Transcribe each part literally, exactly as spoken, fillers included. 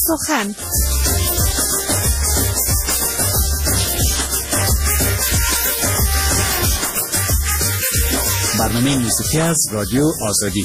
سخن. برنامه موسیقی از رادیو آزادی.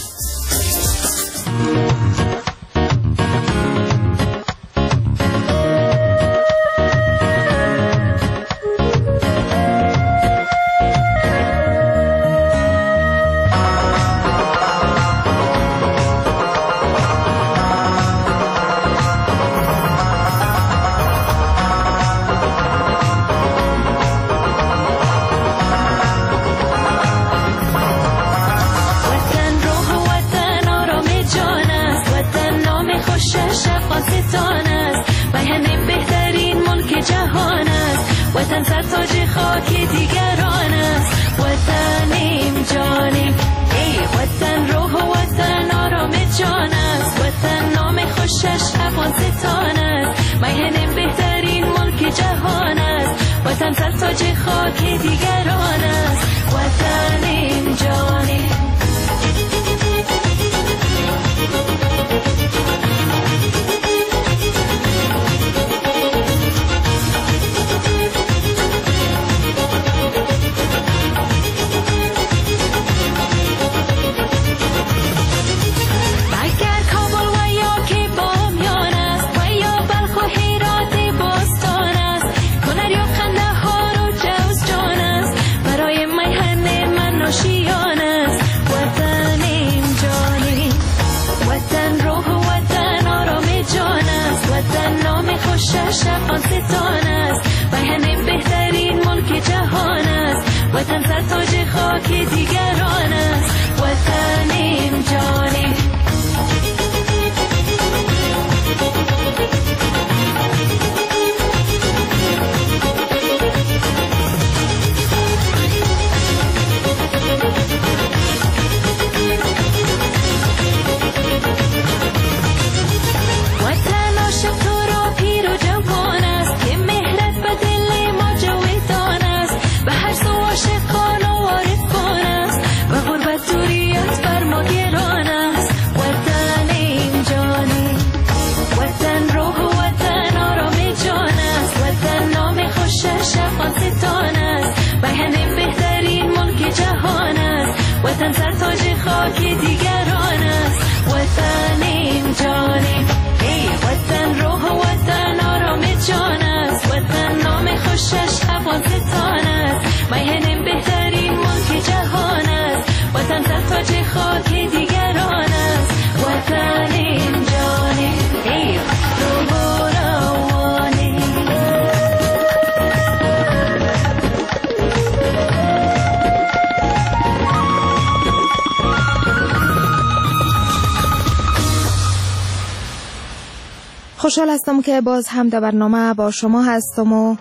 خوشحال هستم که باز هم در برنامه با شما هستم و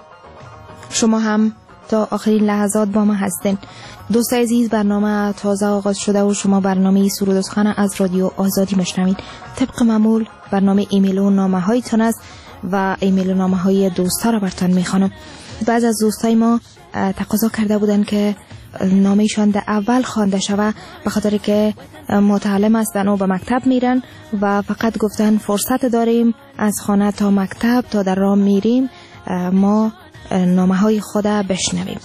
شما هم تا آخرین لحظات با ما هستین. دوستای عزیز، برنامه تازه آغاز شده و شما برنامه سرود و سخن از رادیو آزادی میشنوید. طبق معمول برنامه ایمیل و نامه هایتان است و ایمیل و نامه های دوستا را براتون میخوانم. بعض از دوستای ما تقاضا کرده بودن که نامه‌شان در اول خوانده شود، به خاطر که متعلم هستن و به مکتب میرن و فقط گفتن فرصت داریم از خانه تا مکتب تا در راه میریم ما نامه های خود بشنویم.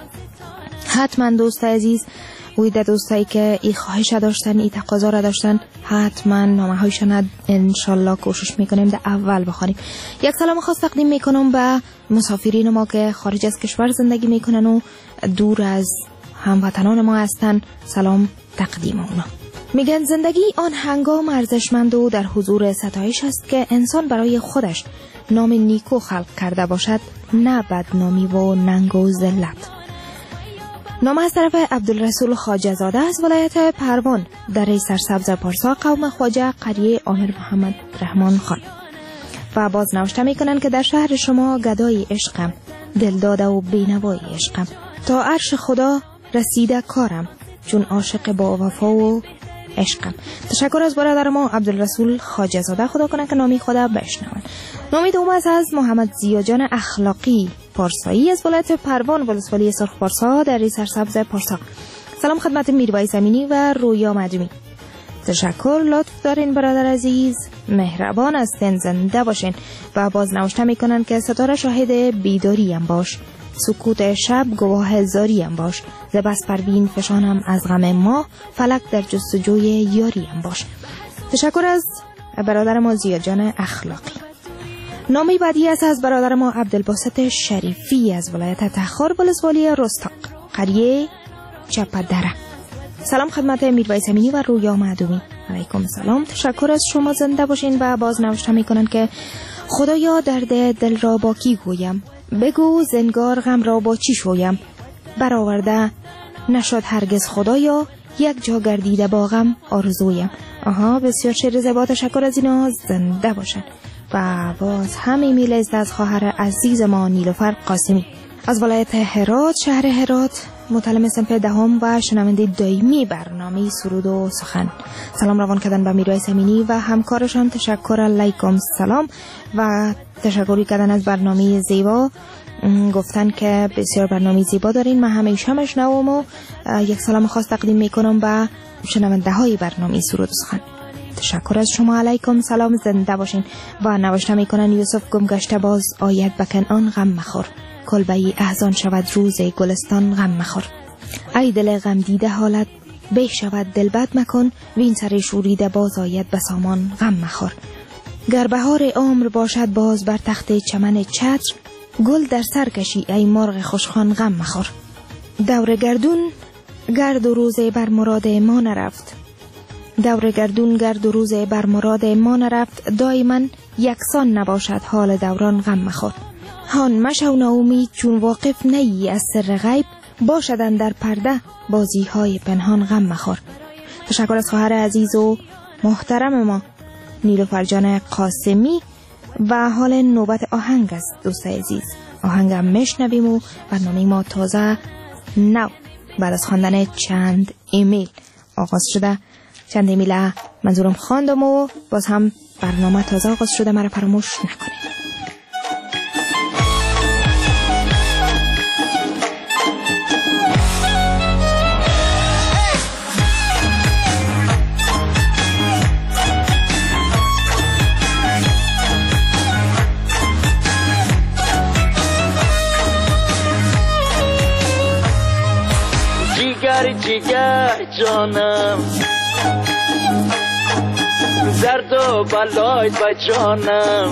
حتما دوست عزیز، ویده دوستایی که این خواهش داشتن، این تقاضا را داشتن، حتما نامه هایشان انشالله کوشش میکنیم در اول بخوانیم. یک سلام خاص تقدیم میکنم به مسافرین ما که خارج از کشور زندگی میکنن و دور از هموطنان ما هستن. سلام تقدیم اونا. میگن زندگی آن هنگام ارزشمند و در حضور ستایش است که انسان برای خودش نام نیکو خلق کرده باشد، نه بدنامی و ننگ و ذلت. نام از طرف عبدالرسول خواجه زاده از ولایت پروان در سرسبز پارسا، قوم خواجه، قریه آمیر محمد رحمان خان. و باز نوشته میکنن که در شهر شما گدای عشقم، دلداده و بینوای عشقم، تا عرش خدا رسیده کارم، چون عاشق با وفا و عشقم. تشکر از برادر ما عبدالرسول خواجه زاده. خدا کنه که نامی خدا بشنون. نامی دوم از محمد زیاجان اخلاقی پارسایی از ولایت پروان، ولسوالی سرخ پارسا در سرسبز پارسا. سلام خدمت میربای زمینی و رویا مجمی. تشکر، لطف دارین برادر عزیز. مهربان هستین، زنده باشین. و باز نوشته میکنن که ستاره شاهد بیداریم باش، سکوت شب گواه زاریم باش، ز بس پروین فشانم از غم ما، فلک در جستجوی یاریم باش. تشکر از برادر ما زیاد جان اخلاقی. نامی بعدی است از برادر ما عبدالباسط شریفی از ولایت تخار ولسوالی رستاق، قریه چپدره. سلام خدمت میرویس امینی و رویا معدومی. علیکم سلام، تشکر از شما، زنده باشین. و باز نوشته میکنن که خدایا درد دل را با کی گویم، بگو زنگار غم را با چی شویم، برآورده نشد هرگز خدایا، یک جا گردیده با غم آرزویم. آها، بسیار شعر زیبا، تشکر از اینا، زنده باشن. و باز هم ایمیل است از خواهر عزیز ما نیلوفر قاسمی از ولایت هرات، شهر هرات، متعلم صنف دهم و شنونده دائمی برنامه سرود و سخن. سلام روان کردن به میرویس امینی و همکارشان. تشکر، علیکم سلام و تشکری کردن از برنامه زیبا. گفتن که بسیار برنامه زیبا دارین، من همیشه مشنوم و یک سلام خاص تقدیم میکنم به شنونده های برنامه سرود و سخن. تشکر از شما، علیکم سلام، زنده باشین. و نوشته میکنن یوسف گم گشته باز آید به کنعان غم مخور، کلبه‌ای احزان شود روز گلستان غم مخور. ای دل غم دیده حالت به شود دل بد مکن، وین سر شوریده باز آید به سامان غم مخور. گر بهار عمر باشد باز بر تخت چمن چتر، گل در سر کشی ای مرغ خوشخوان غم مخور. دور گردون گرد و روز بر مراد ما نرفت، دور گردون گرد و روز بر مراد ما نرفت، دایما یکسان نباشد حال دوران غم مخور. هان مشو ناامید چون واقف نیی از سر غیب، باشدن در پرده بازی های پنهان غم مخور. تشکر از خواهر عزیز و محترم ما نیلوفر جان قاسمی. و حال نوبت آهنگ است دوست عزیز، آهنگم میشنویم و برنامه ما تازه نو بعد از خواندن چند ایمیل آغاز شده. چند ایمیل منظورم خواندم و باز هم برنامه تازه آغاز شده، مرا فراموش نکنید. جیگر جیگر جانم، زرد و بلای با جانم،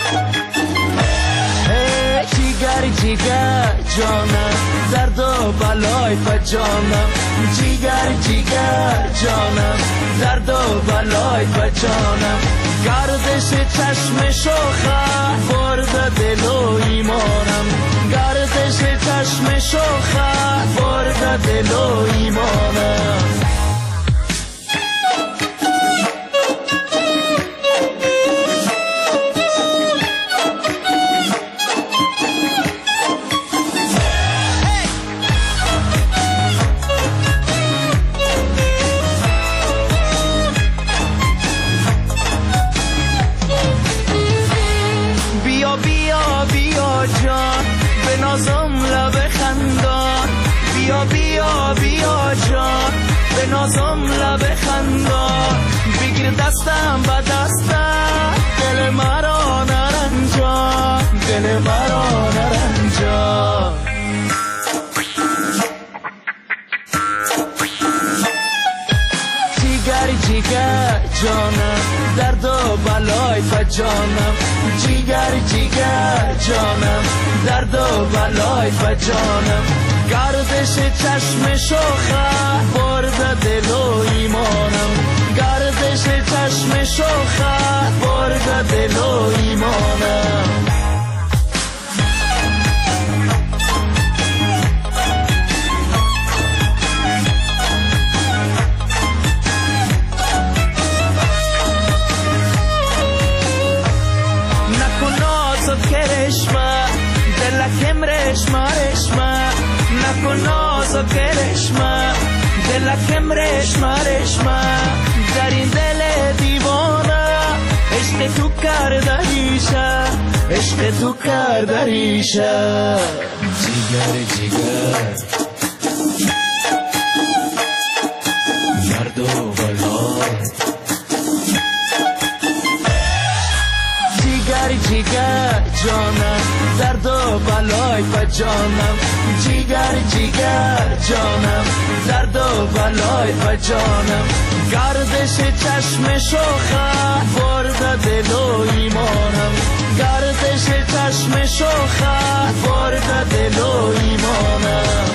جیگر جیگر جانم، زرد و بلای با جانم، جیگر جیگر جانم، زرد و بلای با جانم. گردش چشم شوخه برد دل و ایمانم، گردش چشم شوخه برد دل و ایمانم. بیا بیا بیا جان، به نازم لب خندان، بگیر دستم با دستم، دل مرا نرنجان، دل مرا نرنجان. جیگر جیگر جانم، درد و بلای با جانم، جیگر جیگر جانم، درد و بلای با جانم. گردش چشم شوخه برد دل و ایمانم، گردش چشم شوخه برد دل و ایمانم. نکن ناز و کرشمه دلکم رشمه رشمه، نکن ناز و کرشمه دلکم رشمه رشمه. در این دل دیوانه عشق تو کرده ریشه، عشق تو کرده ریشه. جیگر جیگر مرد و بلای، جانم درد و بلای با جانم جیگر جیگر جانم درد و بلای با جانم گردش چشم شوخه برد دل و ایمانم گردش چشم شوخه برد دل و ایمانم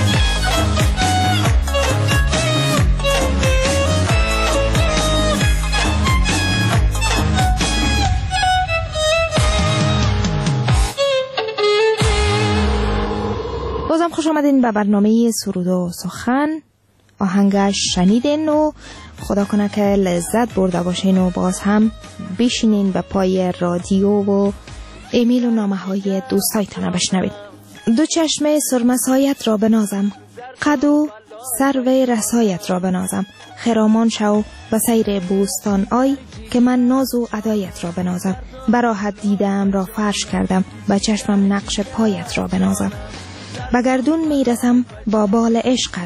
بازم خوش آمدین به برنامه سرود و سخن. آهنگش شنیدین و خدا کنه که لذت برده باشین و باز هم بشینین به پای رادیو و ایمیل و نامه های دوستایتان بشنوید. دو چشم سرمسایت را بنازم، قد و سرو رسایت را بنازم، خرامان شو و سیر بوستان آی که من ناز و ادایت را بنازم، براحت دیدم را فرش کردم و چشمم نقش پایت را بنازم، به گردون میرسم با بال عشقت،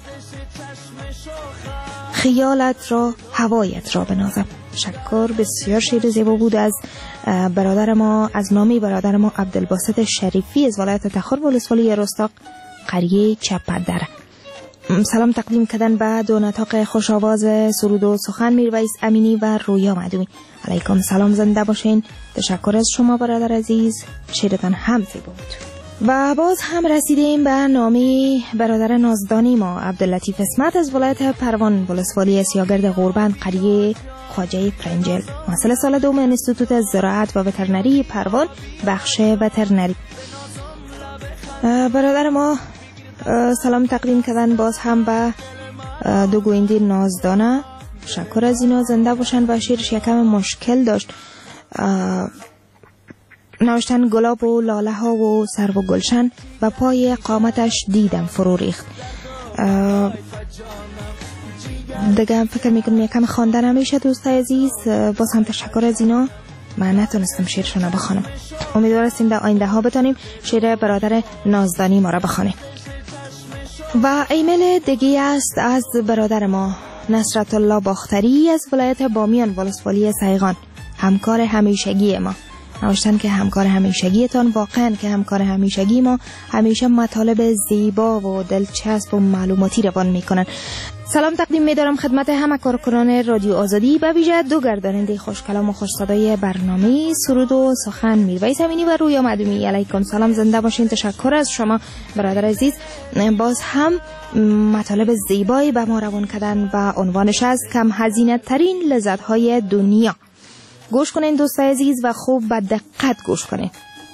خیالت را هوایت را بنازم. شکر. بسیار شعر زیبا بود از برادر ما، از نامی برادر ما عبدالباسط شریفی از ولایت تخار ولسوالی رستاق قریه چپدره. سلام تقدیم کردن به دو نطاق خوش آواز سرود و سخن میرویس امینی و رویا معدومی. علیکم سلام، زنده باشین. تشکر از شما برادر عزیز، شعرتان هم زیبا بود. و باز هم رسیدیم به نامی برادر نازدانی ما عبداللطیف اسمت از ولایت پروان ولسوالی سیاگرد غوربند قریه خواجه فرنجل، محصل سال دوم انستیتوت زراعت و وترنری پروان بخش وترنری. برادر ما سلام تقدیم کردن باز هم به دو گوینده نازدانه. شکر از اینا، زنده باشن. و شیرش یکم مشکل داشت، نوشتن گلاب و لاله ها و سرو و گلشن و پای قامتش دیدم فرو ریخت. دیگه فکر میکنم یکم خواندن همیشه دوستای عزیز. باز هم تشکر از اینا، من نتونستم شعرشون بخونم. امیدوارستیم در آینده ها بتونیم شعر برادر نازدانی ما را بخونیم. و ایمیل دیگه است از برادر ما نصرت الله باختری از ولایت بامیان ولسوالی سیغان، همکار همیشگی ما. نوشتن که همکار همیشگیتان، واقعا که همکار همیشگی ما همیشه مطالب زیبا و دلچسب و معلوماتی روان میکنن. سلام تقدیم میدارم خدمت همه کارکنان رادیو آزادی، به ویژه دو گرداننده خوشکلام و خوش صدای برنامه سرود و سخن میرویس امینی و رویا معدومی. علیکم سلام، زنده باشین. تشکر از شما برادر عزیز. باز هم مطالب زیبایی به ما روان کردن و عنوانش از کم هزینه ترین لذت های دنیا. گوش کنین دوستای عزیز و خوب و دقت گوش کنین.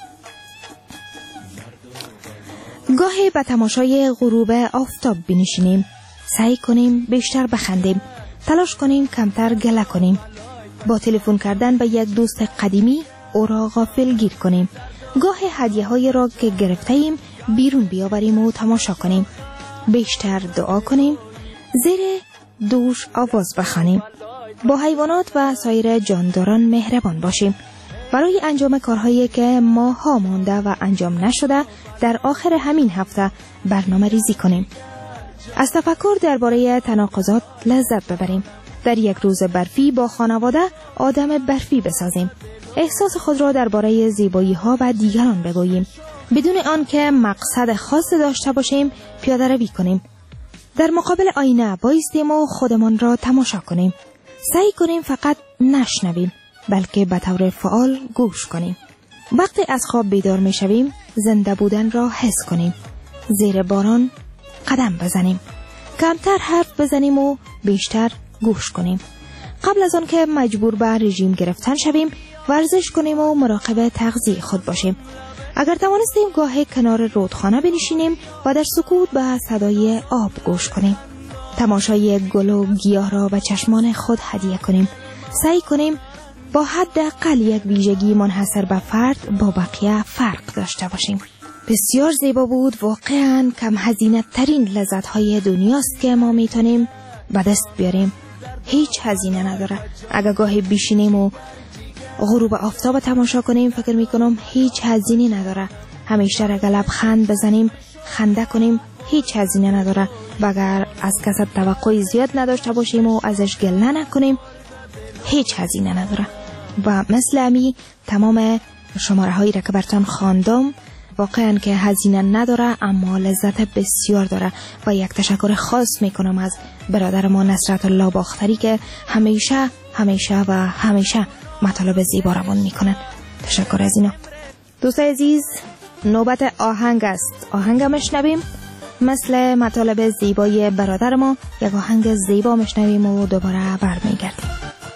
گاهی به تماشای غروب آفتاب بنشینیم، سعی کنیم بیشتر بخندیم، تلاش کنیم کمتر گله کنیم، با تلفن کردن به یک دوست قدیمی او را غافلگیر کنیم، گاهی هدیه های را که گرفته ایم بیرون بیاوریم و تماشا کنیم، بیشتر دعا کنیم، زیر دوش آواز بخوانیم، با حیوانات و سایر جانداران مهربان باشیم، برای انجام کارهایی که ماها مانده و انجام نشده در آخر همین هفته برنامه ریزی کنیم، از تفکر درباره تناقضات لذت ببریم، در یک روز برفی با خانواده آدم برفی بسازیم، احساس خود را درباره زیبایی ها و دیگران بگوییم، بدون آن که مقصد خاص داشته باشیم پیاده روی کنیم، در مقابل آینه بایستیم و خودمان را تماشا کنیم، سعی کنیم فقط نشنویم بلکه به طور فعال گوش کنیم، وقتی از خواب بیدار می شویم زنده بودن را حس کنیم، زیر باران قدم بزنیم، کمتر حرف بزنیم و بیشتر گوش کنیم، قبل از آن که مجبور به رژیم گرفتن شویم ورزش کنیم و مراقب تغذیه خود باشیم، اگر توانستیم گاهی کنار رودخانه بنشینیم و در سکوت به صدای آب گوش کنیم، تماشای گل و گیاه را به چشمان خود هدیه کنیم، سعی کنیم با حداقل یک ویژگی منحصر به فرد با بقیه فرق داشته باشیم. بسیار زیبا بود. واقعاً کم هزینه ترین لذت های دنیاست که ما میتونیم به دست بیاریم. هیچ هزینه نداره. اگر گاهی بشینیم و غروب آفتاب تماشا کنیم فکر میکنم هیچ هزینه نداره. همیشه اگر لبخند بزنیم، خنده کنیم، هیچ هزینه نداره. و اگر از کسی توقع زیاد نداشته باشیم و ازش گله نکنیم، هیچ هزینه نداره. و مثل امی تمام شماره هایی را که برتان خواندم واقعا که هزینه نداره اما لذت بسیار داره و یک تشکر خاص میکنم از برادر ما نصرت الله باختری که همیشه همیشه و همیشه مطالب زیبا روان میکنن. تشکر از اینا. دوستای عزیز، نوبت آهنگ است. آهنگ مشنویم. مثل مطالب زیبای برادر ما یک آهنگ زیبا مشنویم و دوباره برمیگردیم.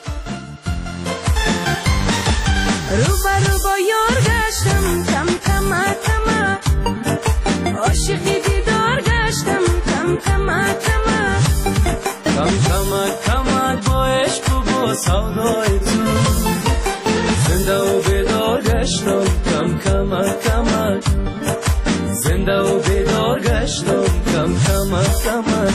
روبا روبا یار گشتم کم کم کم عاشقی دیدار گشتم کم کم کم کم کم کم با عشق و با سودای تو زنده و بیدار گشتم کم کم کم زنده و بیدار گشتم کم کم کم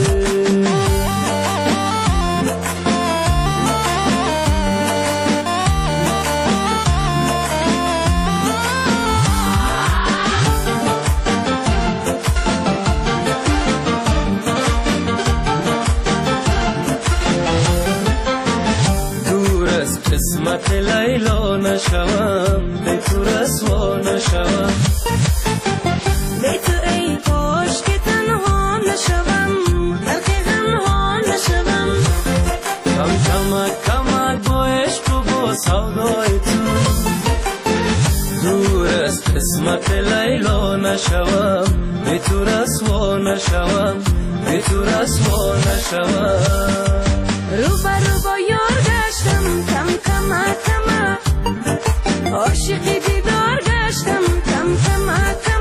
قسمت لیلا نشوم به تو رسوا نشوم به تو ای کاش که تنها نشوم غرق غمها نشوم کم کمک کمک با عشق و با سودای تو دور از قسمت لیلا نشوم به تو رسوا نشوم به تو رسوا نشوم روبا روبا یار گشتم کم کم کم عاشقی دیدار گشتم کم کم کم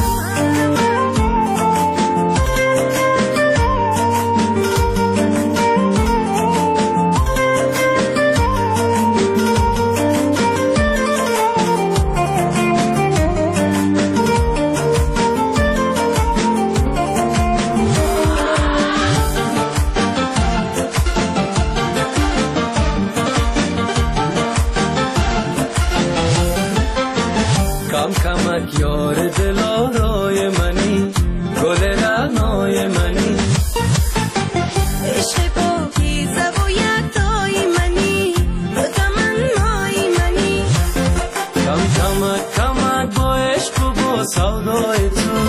کمک یار دلارای منی گل رعنای منی عشق پاکیزه و یکتای منی تو تمنای منی کم کمک کمک با عشق و با سودای تو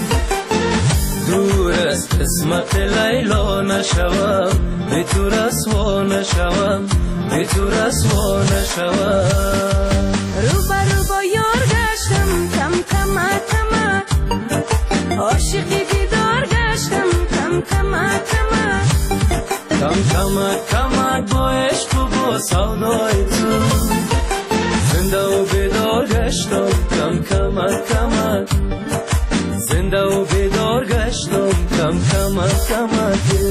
دور از قسمت لیلا نشوم به تو رسوا نشوم به تو رسوا نشوم روبا روبا یار گشتم کم کم کم عاشقی دیدار گشتم کم کم کم کم کمک کمک با عشق و با سودای تو زنده و بیدار گشتم کم کمک کمک زنده و بیدار گشتم کم کمک کمک.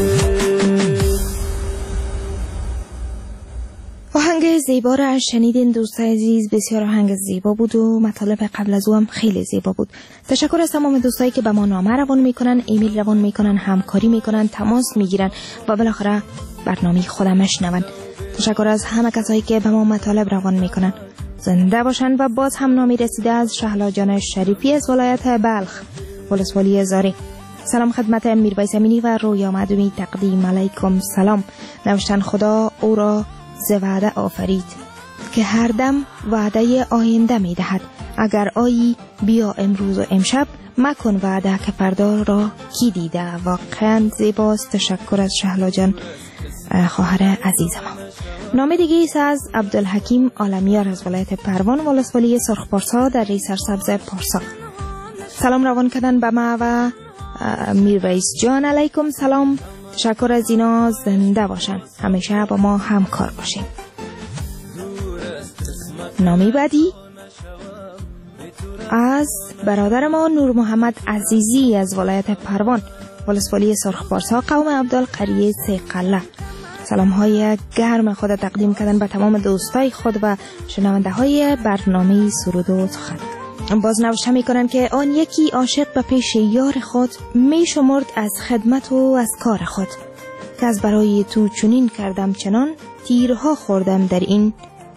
آهنگ زیبا را شنیدین دوستای عزیز. بسیار آهنگ زیبا بود و مطالب قبل از او هم خیلی زیبا بود. تشکر از تمام دوستایی که به ما نامه روان میکنن، ایمیل روان میکنن، همکاری میکنن، تماس میگیرن و بالاخره برنامه خودم میشنون. تشکر از همه کسایی که به ما مطالب روان میکنن. زنده باشن. و باز هم نامی رسیده از شهلا جان شریفی از ولایت بلخ، ولسوالی زاری. سلام خدمت میرویس امینی و رویا مدومی. تقدیم علیکم سلام. نوشتن خدا او را ز وعده آفرید که هر دم وعده آینده می دهد. اگر آیی بیا امروز و امشب، مکن وعده که فردا را کی دیده. واقعا زیباست. تشکر از شهلا جان خواهر عزیزم. نام دیگه ایست از عبدالحکیم عالمیار از ولایت پروان، ولسوالی سرخ پارسا در ری سرسبز پارسا. سلام روان کردن به ما و میرویس جان. علیکم سلام. تشکر از اینا. زنده باشن. همیشه با ما همکار باشین. نامی بعدی از برادر ما نور محمد عزیزی از ولایت پروان، ولسوالی سرخ پارسا، قوم عبدالقریه سیقله. سلام های گرم خود تقدیم کردن به تمام دوستای خود و شنونده های برنامه سرود و سخن. باز نوشته میکنن که آن یکی عاشق به پیش یار خود می شمرد از خدمت و از کار خود، که از برای تو چنین کردم چنان تیرها خوردم در این.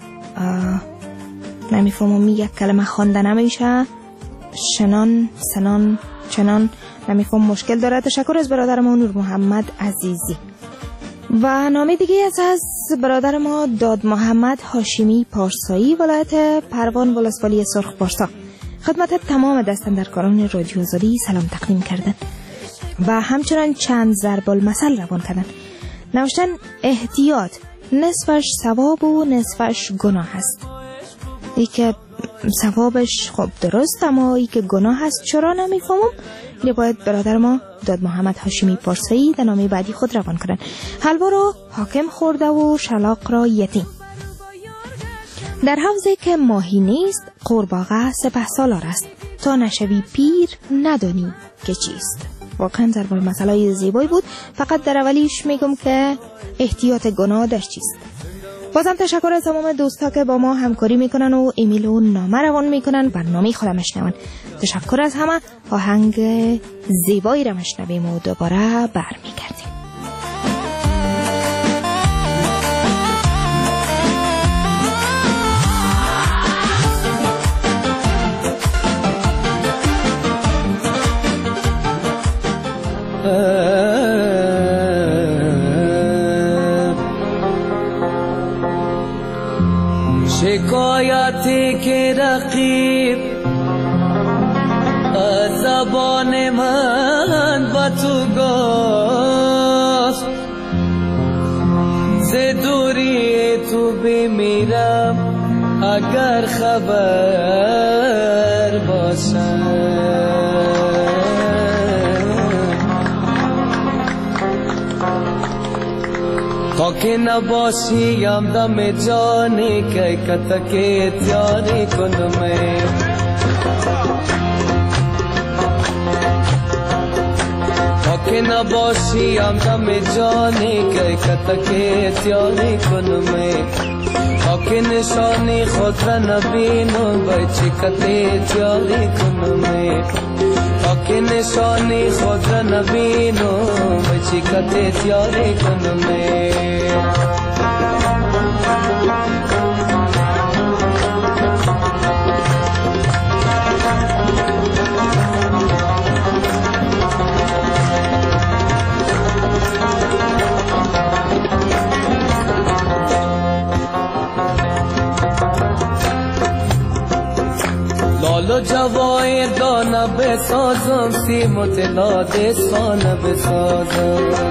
نمیفهمم یک کلمه خوانده نمیشه. شنان سنان چنان نمیفهم، مشکل داره. تشکر از برادرم نور محمد عزیزی. و نام دیگه از از برادر ما داد محمد هاشمی پارسایی، ولایت پروان ولسوالی سرخ پارسا. خدمت تمام دستاندرکاران رادیو آزادی سلام تقدیم کردن و همچنان چند ضرب المثل روان کردن. نوشتن احتیاط نصفش ثواب و نصفش گناه است. ای که ثوابش خب درست، اما ای که گناه است چرا نمیفهمم. این باید برادر ما داد محمد هاشمی پارسایی در نامه بعدی خود روان کنن. حلوا را حاکم خورده و شلاق را یتیم. در حوضی که ماهی نیست قورباغه سپه سالار است. تا نشوی پیر ندانی که چیست. واقعا ضرب المثلای زیبایی بود. فقط در اولیش میگم که احتیاط گناه در چیست. بازم تشکر از تمام دوستا که با ما همکاری میکنن و ایمیل و نامه روان میکنن، برنامه خودم مشنون. تشکر از همه. آهنگ زیبایی را مشنویم و دوباره برمیگردیم. شکایتی که رقیب از زبان من با تو گفت، ز دوری تو بمیرم اگر خبر باشم. تا که نباشیم دم جانی که کتکی تیاری کنمه، تا که نباشیم دم جانی که کتکی تیاری کنمه، تا که نشانی خود را نبینم بای چکتی تیاری کنمه، تا که نشانی خود را نبینم بای چکتی تیاری کنمه. لالو جوایر دانه بسازم، سیم و طلا دستانه بسازم.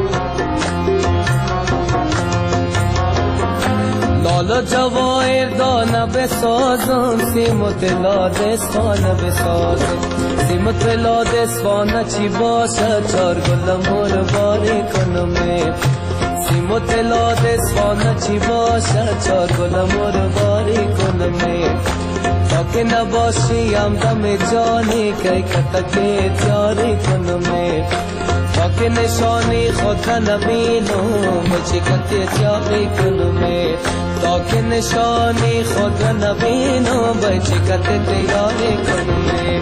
لالو جوایر دانه بسازم، سیم و طلا دستانه بسازم. سیم و طلا دستانه چی باشه چار گل مور باری کنمه، سیم و طلا دستانه چی باشه چار گل مور باری کنمه. تا که نباشیم دم جانی که کتکی تیاری کنمه، تا که نشانی خود را نبینم چی کتی تیاری کنمه، تا که نشانی خود را نبینم چی کتی تیاری کنمه.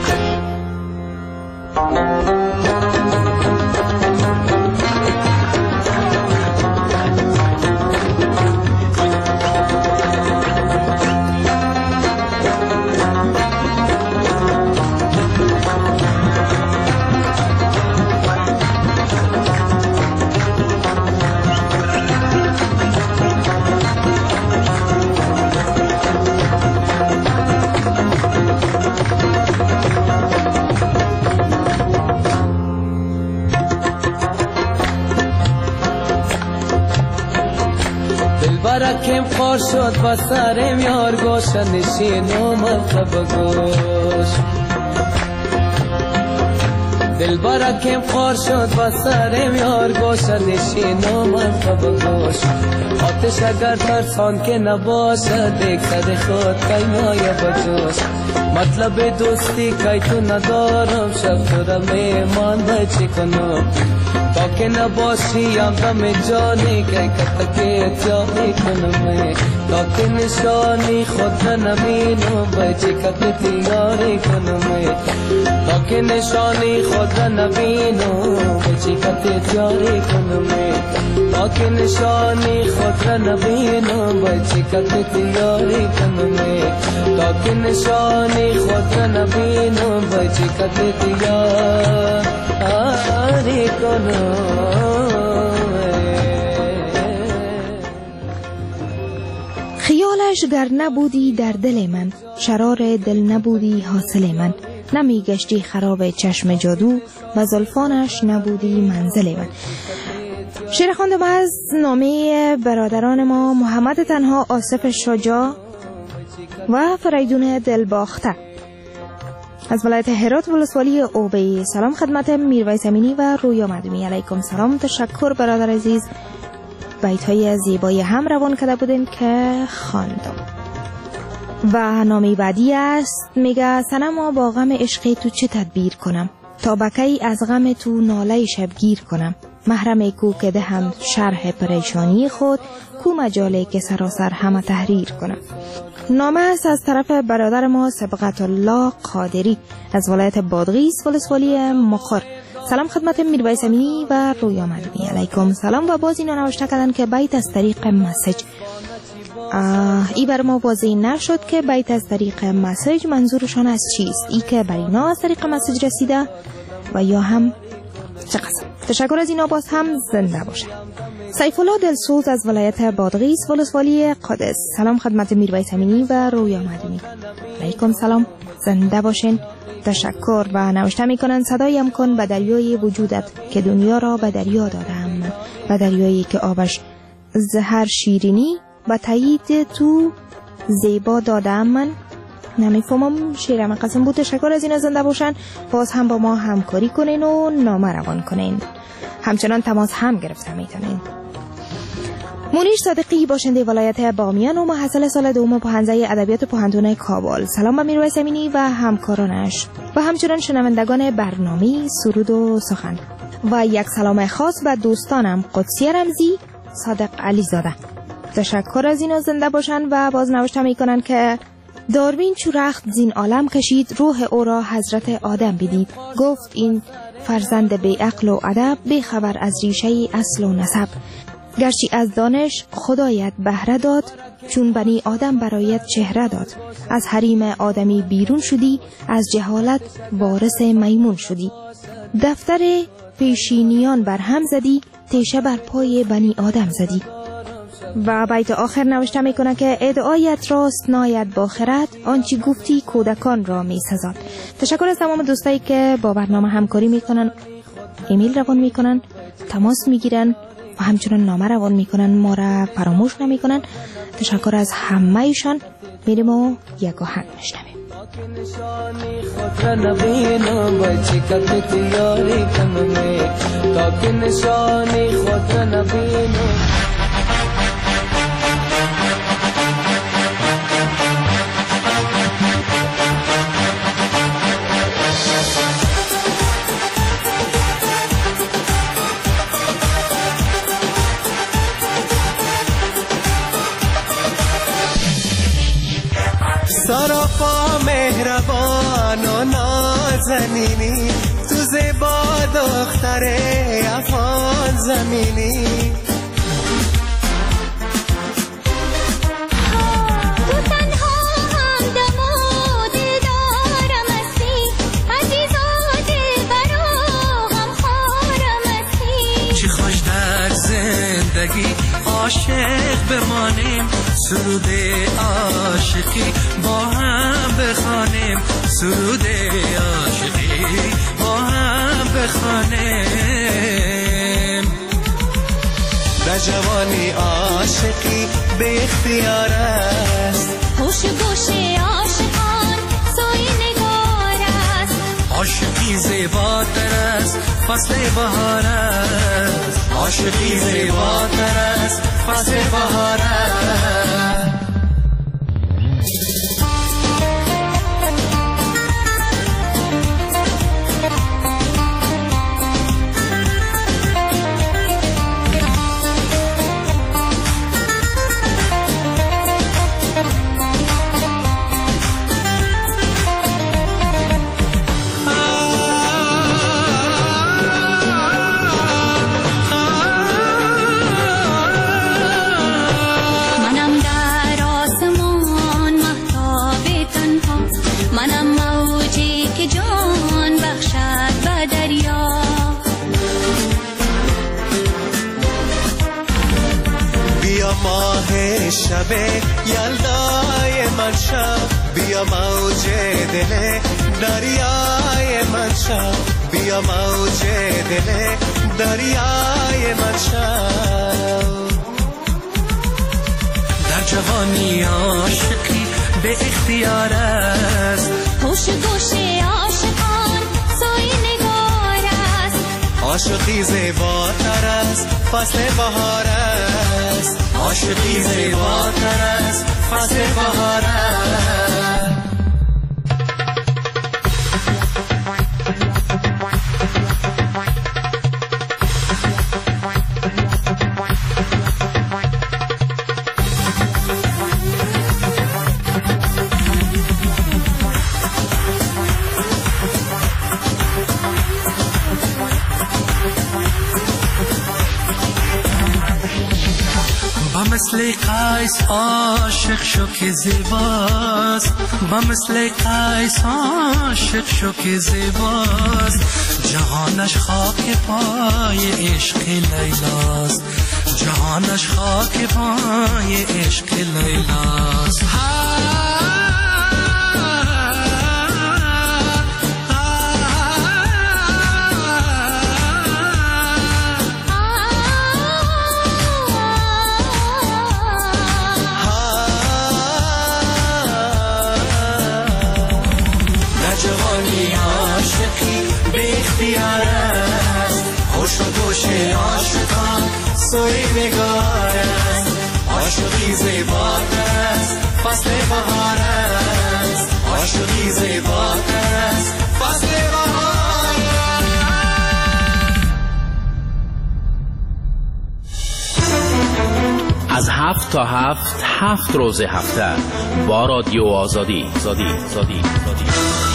برکم خار شد با سرم یار گوش نشین و مرتب گوش. دل برکم خار شد با سرم یار گوش نشین و مرتب گوش. آتش اگر ترسان که نباشه دیگ سر خود کیمای بجوش. مطلب دوستی که تو ندارم شب تو را میمان بچی کنم، تا که نباشیم دم جانی که کتکی تیاری کنمه، تا که نشانی خود را نبینم بچی کتی تیاری کنمه، تا که نشانی خود را نبینم بچی کتی تیاری کنمه، تا که نشانی خود را نبینم بچی کتی تیاری کنمه، تا که نشانی خود را نبینم بچی کتی تیاری کنمه. نامش گر نبودی در دل من، شرار دل نبودی حاصل من. نمی گشتی خراب چشم جادو و زلفانش نبودی منزل من. شعر خواندم از نامه برادران ما محمد تنها، آصف شجاع و فریدون دلباخته از ولایت هرات ولسوالی اوبی. سلام خدمت میرویس امینی و رویا مدومی. علیکم سلام. تشکر برادر عزیز. بیت های زیبای هم روان کرده بودین که خواندم. و نامه بعدی است، میگه صنما با غم عشق تو چه تدبیر کنم، تا بکی از غم تو ناله شبگیر کنم. محرم کو که دهم شرح پریشانی خود، کو مجاله که سراسر همه تحریر کنم. نامه است از طرف برادر ما سبقت الله قادری از ولایت بادغیس ولسوالی مخور. سلام خدمت میرویس امینی و رویا مدومی. علیکم سلام. و باز اینا نوشته کردن که بیت از طریق مسیج. ای بر ما واضح نشد که بیت از طریق مسیج منظورشان از چیست، ای که بر اینا از طریق مسیج رسیده و یا هم چه قسم. تشکر از اینا، باز هم زنده باشه. سیف الله دلسوز از ولایت بادغیس ولسوالی قادس. سلام خدمت میرویس امینی و رویا مدومی. علیکم سلام، زنده باشین. تشکر. و نوشته میکنن صدایم کن به دریای وجودت که دنیا را به دریا دادم، و دریایی که آبش زهر شیرینی به تایید تو زیبا دادم. من نمیفهمم شیرم قسم بود. تشکر از این، زنده باشن. باز هم با ما همکاری کنین و نامه روان کنین، همچنان تماس هم گرفته میتونین. منیر صادقی باشنده ولایت بامیان و محصل سال دوم پوهنځی ادبیات پوهنتون کابل. سلام به میرویس امینی و همکارانش و همچنان شنوندگان برنامه سرود و سخن. و یک سلام خاص به دوستانم قدسی رمزی، صادق علی زاده. تشکر از اینا، زنده باشن. و باز نوشته میکنن که داروین چو رخت زین عالم کشید، روح او را حضرت آدم بدید. گفت این فرزند بی عقل و ادب، بی خبر از ریشه اصل و نسب. گرچه از دانش خدایت بهره داد، چون بنی آدم برایت چهره داد. از حریم آدمی بیرون شدی، از جهالت وارث میمون شدی. دفتر پیشینیان بر هم زدی، تیشه بر پای بنی آدم زدی. و بیت آخر نوشته میکنه که ادعایت راست ناید با خرد، آنچه گفتی کودکان را میسزاد. تشکر از تمام دوستایی که با برنامه همکاری میکنن، ایمیل روان میکنن، تماس میگیرن و همچنان نامه روان میکنن، ما را فراموش نمیکنن. تشکر از همه ایشان. میریم و یک آهنگ میشنویم. سراپا مهربان و نازنینی، تو زیبا دختر افغان زمینی. تو تنها همدم و دلدارم هستی، عزیزا دلبرا غمخوارم هستی. چی خوش در زندگی عاشق بمانیم، سرود عاشقی با هم بخوانیم، سرود عاشقی با هم بخوانیم. در جوانی عاشقی به اختیار است، هوش گوش عاشقان سوی نگار است. عاشقی زیباتر است فصل بهار است، عاشقی زیباتر است فصل بهار است. منم در بیا ماه شب یلدای من شب بیا موج دل دریای من شب بیا موج دل دریای من شب در جوانی عاشقی به اختیار است هوش گوش عاشقان سوی نگار است عاشقی زیباتر است فصل بهار است عاشقی زیباتر است فصل بهار است مثل قیس عاشق شو که زیباست با مثل قیس عاشق شو که زیباست جهانش خاک پای عشق لیلاست جهانش خاک پای عشق لیلاست خوش و گوش عاشقان سوی نگار است عاشقی زیباتر است فصل بهار است عاشقی زیباتر است فصل بهار از هفت تا هفت هفت روز هفته با رادیو آزادی زادی زادی زادی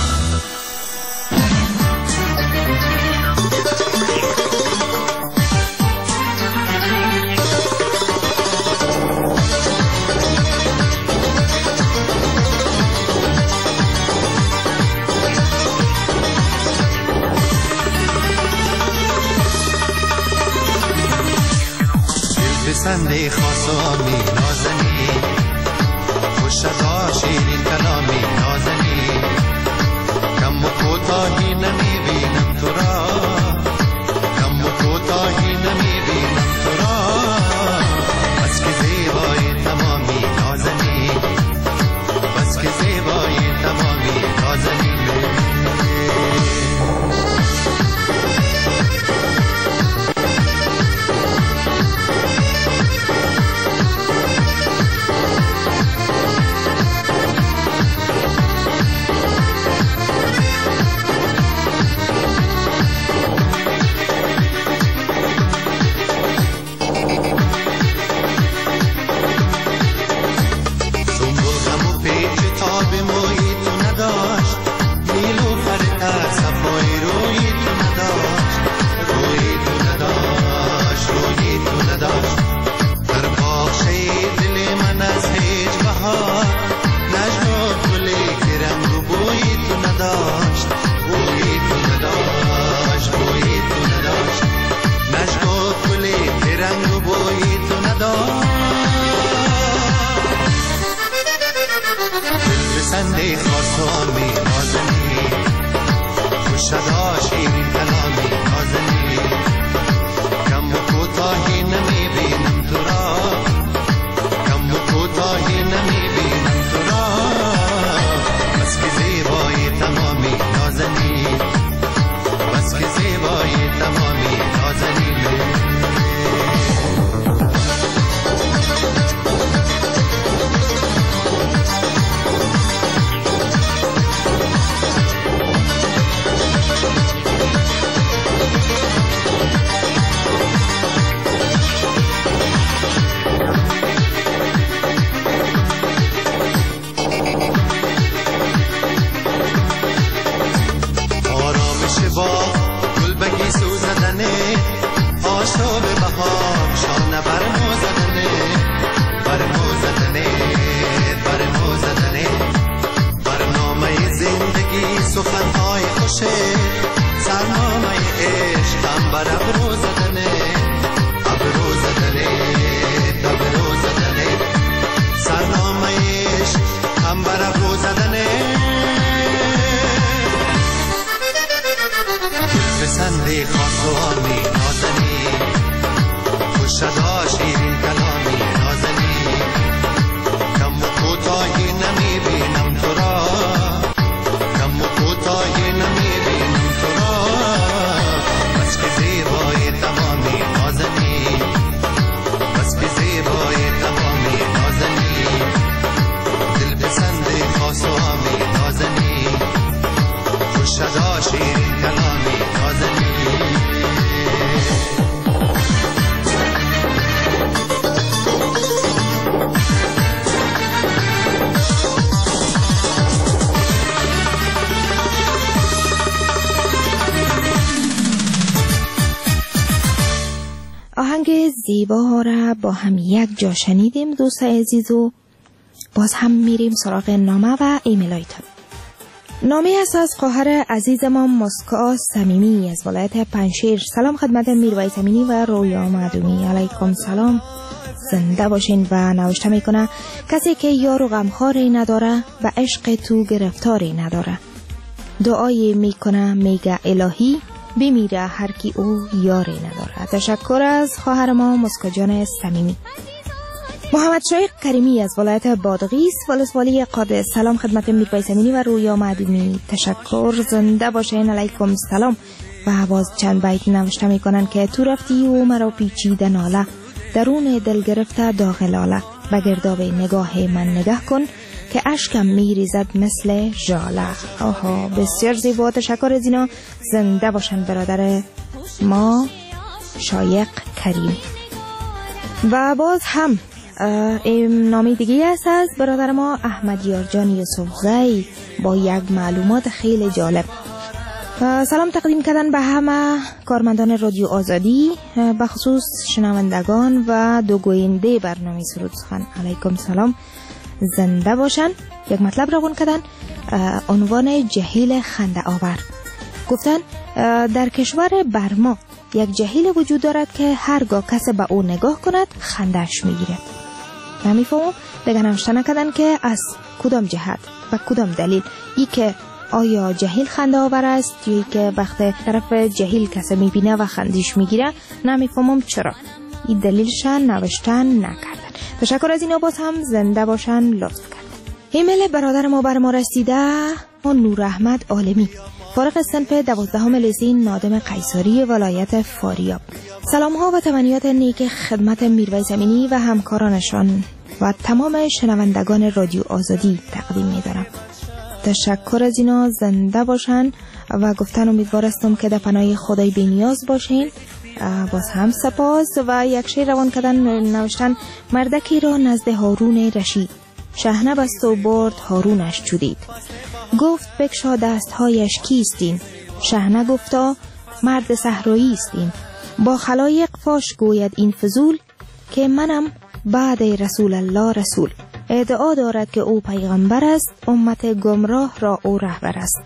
سنده خاصامی نازنی خوشتا شیرین کلامی نازنی کم و کوتاهی نمی بینم تو را کم و کوتاهی نمی بینم تو را بس که زیبای تمامی نازنی بس که زیبای تمامی نازنی صدا شیرین کلامی نازنی کم و کوتاهی نمیبینم تو را کم و کوتاهی نمیبینم تو را بس که زیبای تمامی نازنی بس که زیبای تمامی نازنی دل پسند خاص و عامی نازنی خوش صدا شیرین کلامی نازنی آهنگ زیبا را با هم یک جا شنیدیم دوست عزیز و باز هم میریم سراغ نامه و ایمیلایتان. نامه است از خواهر عزیز ما مسکا صمیمی از ولایت پنجشیر. سلام خدمت میرویس امینی و رویا معدومی. علیکم سلام، زنده باشین. و نوشته میکنه کسی که یار و غمخواری نداره به عشق تو گرفتاری نداره. دعای میکنه میگه الهی بمیره هر کی او یاری نداره. تشکر از خواهر ما مسکا جان صمیمی. محمد شایق کریمی از ولایت بادغیس ولسوالی قادس. سلام خدمت میرویس امینی و رویا معدومی. تشکر، زنده باشین. علیکم سلام. و باز چند بیت نوشته میکنن که تو رفتی و مرا پیچیده ناله درون دل گرفته داغ لاله به گرداب نگاه من نگاه کن که اشکم میریزد مثل ژاله. آها بسیار زیبا، تشکر از اینا. زنده باشن برادر ما شایق کریم. و باز هم این نامی دیگه است از برادر ما احمد یارجان یوسفزی با یک معلومات خیلی جالب. سلام تقدیم کردن به همه کارمندان رادیو آزادی، به خصوص شنوندگان و دو گوینده برنامه سرود سخن. علیکم سلام، زنده باشن. یک مطلب روان کردن، عنوان جهیل خنده آور. گفتن در کشور برما یک جهیل وجود دارد که هرگاه کسی به او نگاه کند خندهش میگیرد. نمیفهمم دیگه نوشته نکردن که از کدام جهت و کدام دلیل. ای که آیا جهیل خنده آور است یا که وقت طرف جهیل کسی میبینه و خندیش میگیره. نمیفهمم چرا این دلیلشان نوشتن نکردن. تشکر از اینا، باز هم زنده باشن، لطف کردن. ایمیل برادر ما بر ما رسیده. ما نور احمد عالمی، فارغ صنف دوازدهم لیسین نادم قیصری ولایت فاریاب. سلام ها و تمنیات نیک خدمت میرویس امینی و همکارانشان و تمام شنوندگان رادیو آزادی تقدیم می‌دارم. تشکر از اینا، زنده باشن. و گفتن امیدوارستم که در پناه خدای بی‌نیاز باشین. باز هم سپاس. و یک شعر روان کردن، نوشتن مردکی را نزد هارون رشید شحنه بست و برد هارونش چودید. گفت بکشا دستهایش کیستین، شحنه گفتا مرد صحرایی استین. با خلایق فاش گوید این فضول که منم بعد رسول الله رسول. ادعا دارد که او پیغمبر است، امت گمراه را او رهبر است.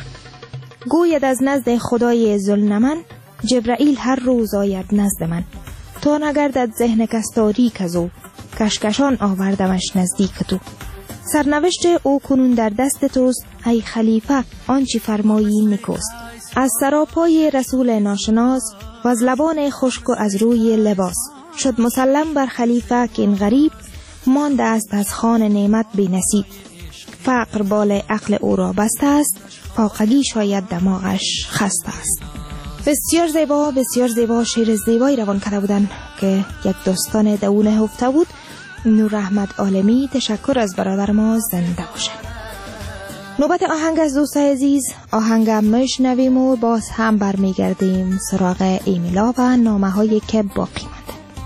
گوید از نزد خدای ذوالنمن جبرائیل هر روز آید نزد من. تا نگردد ذهن کس تاریک از او، کشکشان آوردمش نزدیک تو. سرنوشت او کنون در دست توست ای خلیفه، آنچه فرمایی نکوست. از سراپای رسول ناشناس و از لبان خشک و از روی لباس. شد مسلم بر خلیفه که این غریب مانده است از خان نعمت بی نصیب. فقر بال عقل او را بسته است، فاقگی شاید دماغش خسته است. بسیار زیبا، بسیار زیبا. شعر زیبایی روان کرده بودن که یک داستان دونه هفته بود. نور احمد عالمی، تشکر از برادر ما، زنده باشن. نوبت آهنگ از دوست عزیز، آهنگم میشنویم و باز هم برمیگردیم سراغ ایمیلا و نامه هایی که باقی مانده.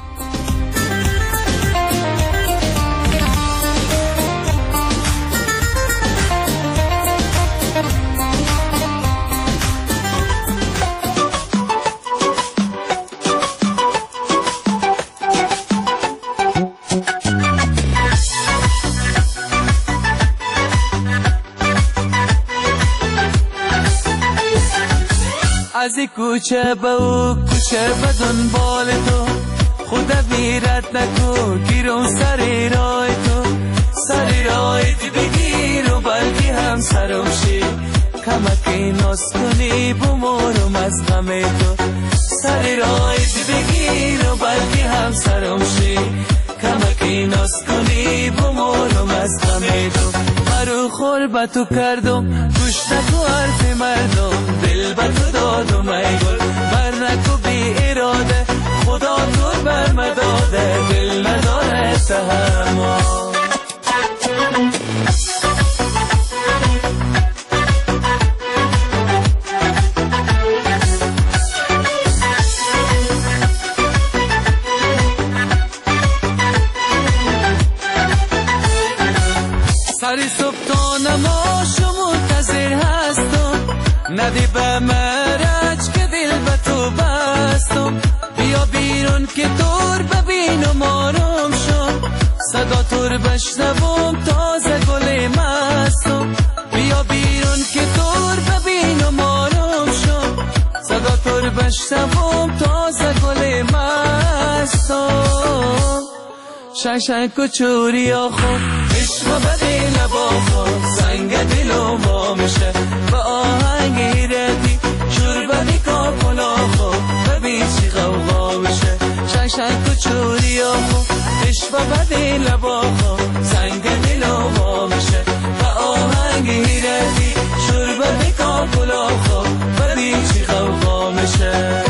از کوچه به او کوچه به دنبال تو، خدا میرد نکو گیرون سری رای تو. سری رای دی بگیر و بلکی هم سرم شی، کمکی ناز کنی بمارم از غم تو سر رایت بگیر و بلکه هم سرم شی کمکی ناز کنی بمارم از غم تو مرو خور با تو کردم گوش نکو حرف مردم دل با تو دادم ای گل بر نکو بی اراده خدا تو بر مداده دل نداره تحمل سری صبح تا نماش منتظر هستم ندی به مرج که دل به تو بستم بیا بیرون که دور ببینم آرام شم صدا تور بشنوم تازه گل مستم بیا بیرون که دور ببینم آرام شم صدا تور بشنوم تازه گل مستم شنگ و چوری آخون عشق بدی لبا خون سنگ دلو با میشه با آهنگ ایردی شور بدی کاپلا خون ببین چی غوغا میشه شنگ و چوری آخون عشق بدی لبا خون سنگ دلو با میشه با آهنگ ایردی شور بدی کاپلا خون ببین چی غوغا میشه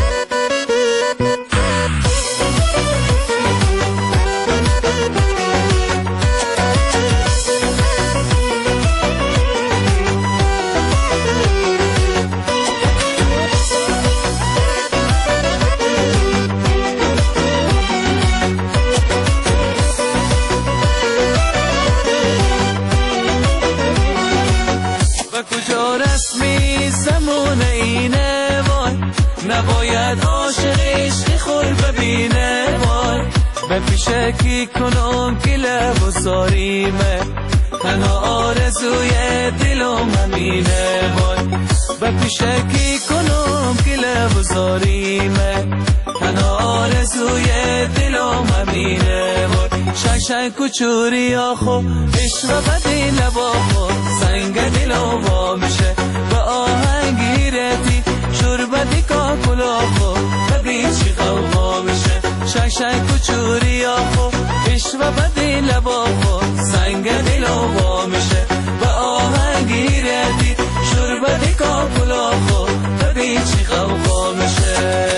نباید عاشق عشق خور ببینه وای به پیشه کی کنم که لب و زاریمه تنها آرزوی دلم همینه وای به پیشه کی کنم که لب و زاریمه تنها آرزوی دلم همینه وای شنگ شنگ کچوری آخو عشق بدی لبا خو سنگ دلم وا میشه با آهنگی رتی شربتی کاکلا خو ببین چی غوغا میشه شنگ شنگ کچوری آخو عشق بدی لبا خو سنگ دلم وا میشه با آهنگی رتی شربتی کاکلا خو ببین چی غوغا میشه.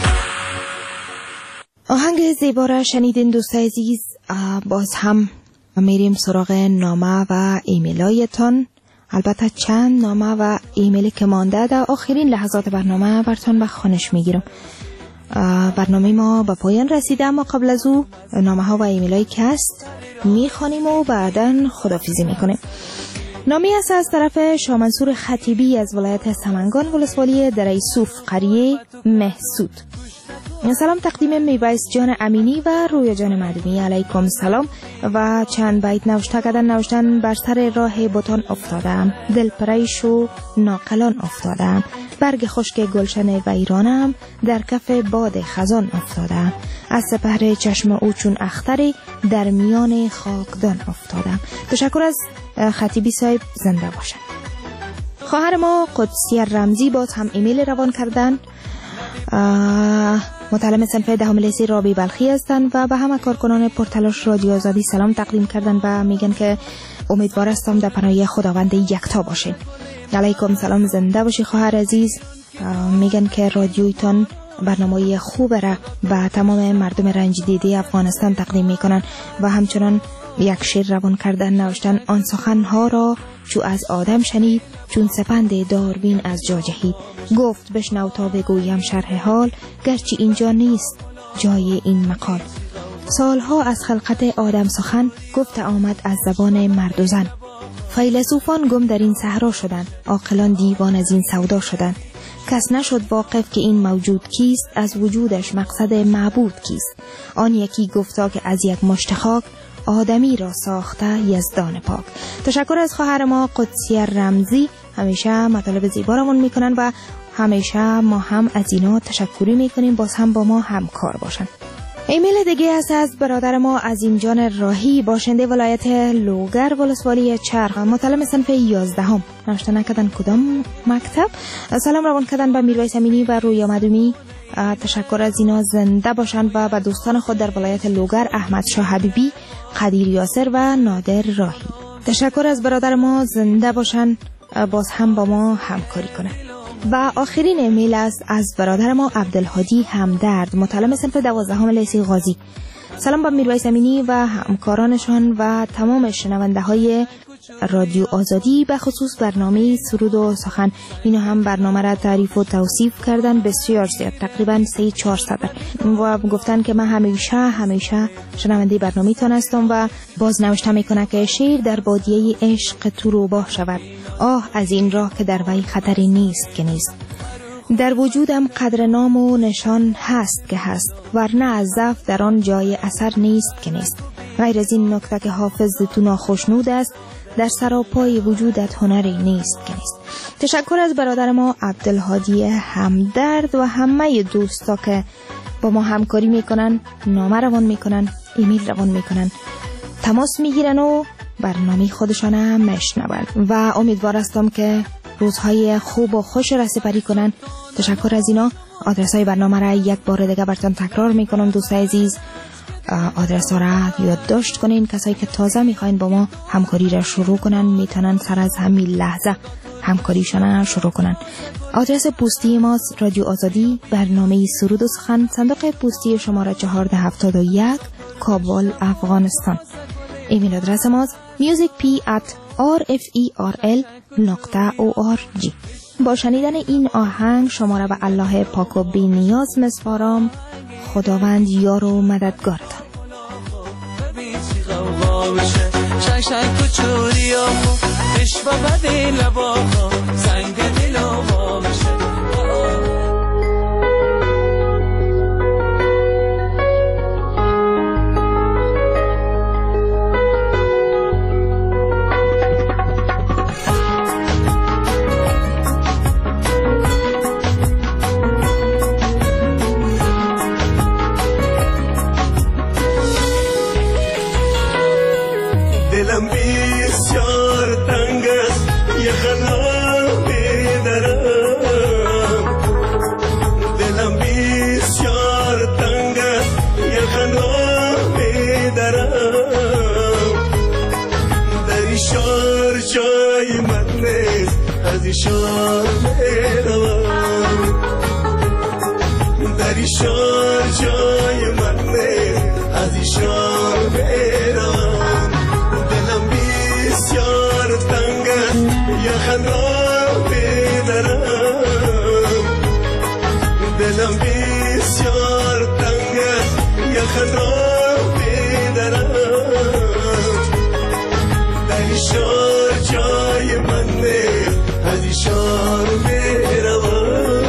آهنگ زیبا را شنیدین دوستای عزیز. باز هم میریم سراغ نامه و ایمیلایتان. البته چند نامه و ایمیلی که مانده در آخرین لحظات برنامه براتون به خوانش میگیرم. برنامه ما به پایان رسیده، اما قبل از او نامه ها و ایمیلایی که هست میخوانیم و بعداً خداحافظی میکنیم. نامی است از طرف شاه منصور خطیبی از ولایت سمنگان، ولسوالی دره یوسف، قریه محسود. سلام تقدیم میبایس جان امینی و رویا جان مدنی. علیکم سلام. و چند بیت نوشته کردن نوشتن: بر سر راه بتان افتادم، دل پریش و ناقلان افتادم، برگ خشک گلشن ویرانم، در کف باد خزان افتادم، از سپهر چشم او چون اختری در میان خاکدان افتادم. تشکر از خطیبی صاحب، زنده باشن. خواهر ما قدسی رمزی باز هم ایمیل روان کردن. متعلم صنف دهم لیسه رابی بلخی هستند و به همه کارکنان پرتلاش رادیو آزادی سلام تقدیم کردن و میگن که امیدوار هستم در پناه خداوند یکتا باشین. علیکم سلام، زنده باشی خواهر عزیز. میگن که رادیویتان برنامه خوب را به تمام مردم رنج دیده افغانستان تقدیم میکنن و همچنان یک شعر روان کردن نوشتن: آن سخنها را چو از آدم شنید، چون سپند داروین از جا جهید، گفت بشنو تا بگویم شرح حال، گرچه اینجا نیست جای این مقال. سالها از خلقت آدم سخن، گفت آمد از زبان مرد و زن. فیلسوفان گم در این صحرا شدند، عاقلان دیوان از این سودا شدند. کس نشد واقف که این موجود کیست، از وجودش مقصد معبود کیست. آن یکی گفتا که از یک مشت خاک، آدمی را ساخته یزدان پاک. تشکر از خواهر ما قدسی رمزی، همیشه مطالب زیبا رامون میکنن و همیشه ما هم از اینا تشکری میکنیم، باز هم با ما همکار باشن. ایمیل دیگه هست از برادر ما عظیمجان راهی، باشنده ولایت لوگر ولسوالی چرخ، متعلم صنف یازدهم. نوشته نکردن کدام مکتب. سلام روان کردن به میرویس امینی و رویا مدومی. تشکر از اینا زنده باشند و به دوستان خود در ولایت لوگر احمد شاه حبیبی، قدیر یاسر و نادر راهی. تشکر از برادر ما زنده باشند، باز هم با ما همکاری کنند. و آخرین ایمیل است از برادر ما عبدالهادی همدرد، متعلم صنف دوازدهم لیسه غازی. سلام با میرویس امینی و همکارانشان و تمام شنونده های رادیو آزادی، به خصوص برنامه سرود و سخن. اینا هم برنامه را تعریف و توصیف کردن بسیار زیاد، تقریبا سه چهار صفحه، و گفتن که من همیشه همیشه شنونده برنامه تان هستم و باز نوشته میکنه که شیر در بادیه عشق تو روباه شود. آه از این راه که در وی خطری نیست که نیست. در وجودم قدر نام و نشان هست که هست، ورنه از ضعف در آن جای اثر نیست که نیست. غیر از این نکته که حافظ تو ناخشنود است، در سراپای وجودت هنری نیست که نیست. تشکر از برادر ما عبدالهادی همدرد و همه دوستا که با ما همکاری میکنن، نامه روان میکنن، ایمیل روان میکنن، تماس میگیرن و برنامه خودشان هم میشنون و امیدوار هستم که روزهای خوب و خوش را سپری کنن. تشکر از اینا. آدرس های برنامه را یک بار دیگه براتون تکرار میکنم دوستای عزیز. آدرس ها را یادداشت کنین. کسایی که تازه میخواین با ما همکاری را شروع کنن میتونن سر از همین لحظه همکاریشان را شروع کنن. آدرس پستی ماست رادیو آزادی، برنامه سرود و سخن، صندوق پستی شماره چهارده هفتاد و یک، کابل، افغانستان. ایمیل آدرس ماست musicp at rferl نقطه org. با شنیدن این آهنگ شما را به الله پاک و بی نیاز مسپارم. خداوند یار و مددگارتان. شنگ شنگ تو چوری آمو عشق و بدی لباخا سنگ دل آقا بشه. دلم بسیار تنگ است یخنا میدرم، دلم بسیار تنگ است یخنا میدرم، در این شهر جای من نیست از این شهر میروم، در این شهر جای من نیست از این شهر میروم. بسیار تنگ یخن را بیدرم، دلم بسیار تنگ یخن را بیدرم، در این شهر جای من نیست از این شهر میروم.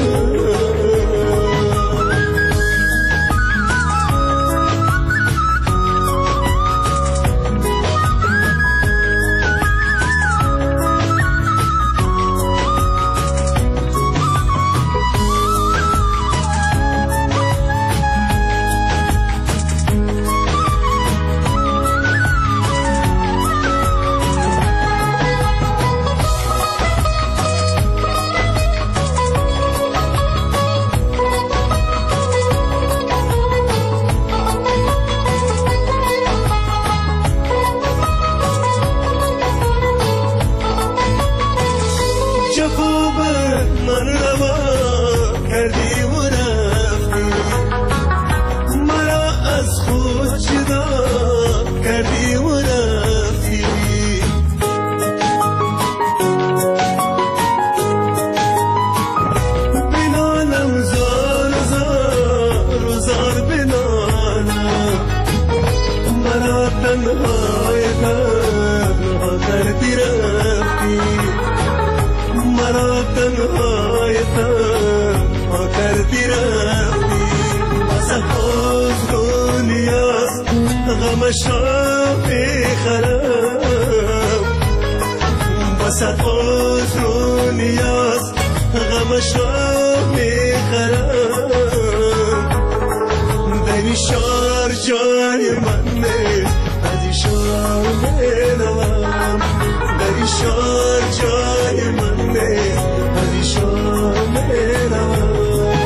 Show جای منه از این شار میروم در این شار جای منه از این شار میروم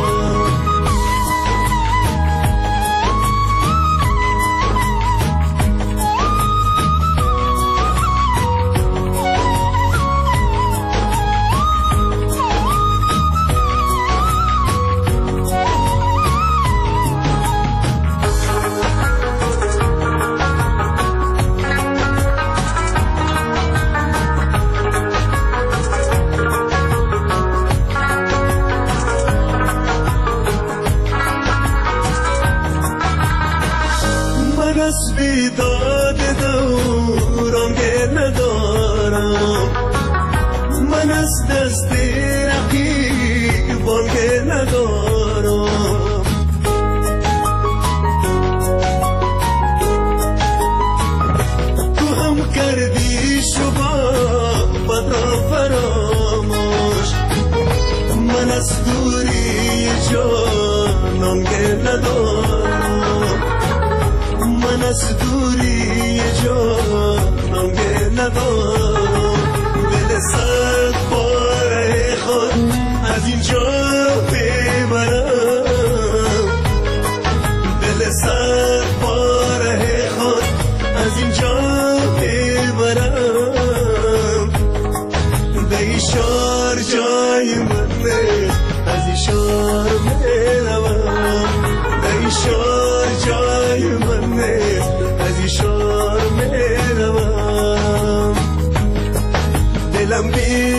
از بیداد دورم گل ندارم من از دست رقیبان گل ندارم تو هم کردی شبابت را فراموش من از دوری جانم گل ندارم من از دوری جانم گل ندارم دل صد باره خود از اینجا ببرم دل صد باره خود از اینجا ببرم به این شار جای منه از این شار میروم به این شار جای منه از این شار میروم دلم بی